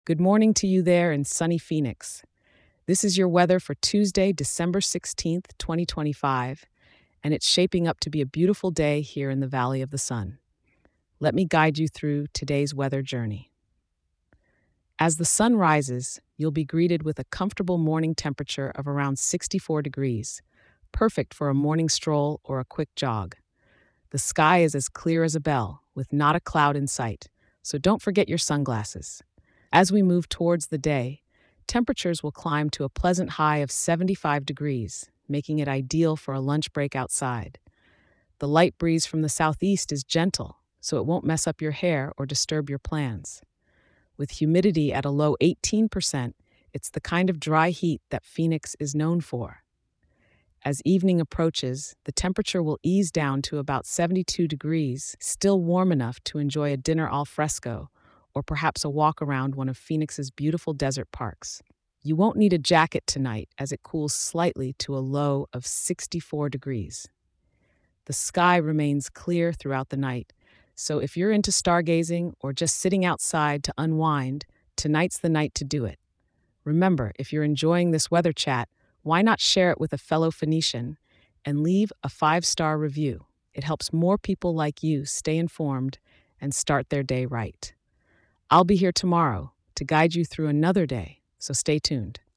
Good morning to you there in sunny Phoenix. This is your weather for Tuesday, December 16th, 2025, and it's shaping up to be a beautiful day here in the Valley of the Sun. Let me guide you through today's weather journey. As the sun rises, you'll be greeted with a comfortable morning temperature of around 64 degrees, perfect for a morning stroll or a quick jog. The sky is as clear as a bell, with not a cloud in sight, so don't forget your sunglasses. As we move towards the day, temperatures will climb to a pleasant high of 75 degrees, making it ideal for a lunch break outside. The light breeze from the southeast is gentle, so it won't mess up your hair or disturb your plans. With humidity at a low 18%, it's the kind of dry heat that Phoenix is known for. As evening approaches, the temperature will ease down to about 72 degrees, still warm enough to enjoy a dinner al fresco or perhaps a walk around one of Phoenix's beautiful desert parks. You won't need a jacket tonight as it cools slightly to a low of 64 degrees. The sky remains clear throughout the night, so if you're into stargazing or just sitting outside to unwind, tonight's the night to do it. Remember, if you're enjoying this weather chat, why not share it with a fellow Phoenician and leave a 5-star review? It helps more people like you stay informed and start their day right. I'll be here tomorrow to guide you through another day, so stay tuned.